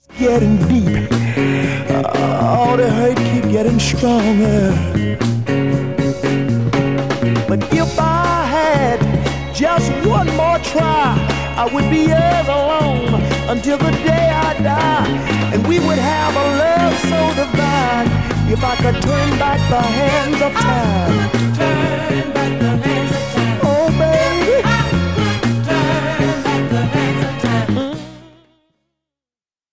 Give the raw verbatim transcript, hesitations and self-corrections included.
Getting deep. Oh, the hurt keep getting stronger. But if I had just one more try, I would be yours alone until the day I die. And we would have a love so divine if I could turn back the hands of time.